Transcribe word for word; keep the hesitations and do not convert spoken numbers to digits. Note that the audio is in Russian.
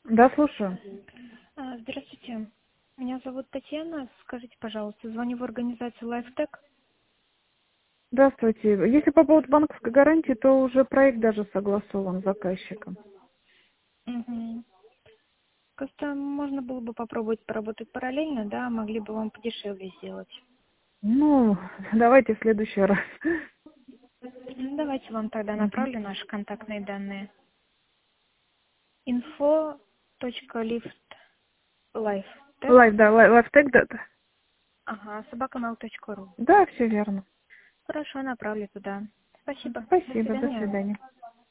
Да, слушаю. А, Здравствуйте. Меня зовут Татьяна. Скажите, пожалуйста, звоню в организацию LifeTech. Здравствуйте. Если по поводу банковской гарантии, то уже проект даже согласован с заказчиком. Угу. Просто можно было бы попробовать поработать параллельно, да, могли бы вам подешевле сделать. Ну, давайте в следующий раз. Ну, давайте вам тогда Мгм. направлю наши контактные данные. info точка lifttech, Лайф, да, лай- лайфтек, да, да. ага, собакамейл точка ру. Да, все верно. Хорошо, направлю туда. Спасибо. До Спасибо, до свидания. свидания.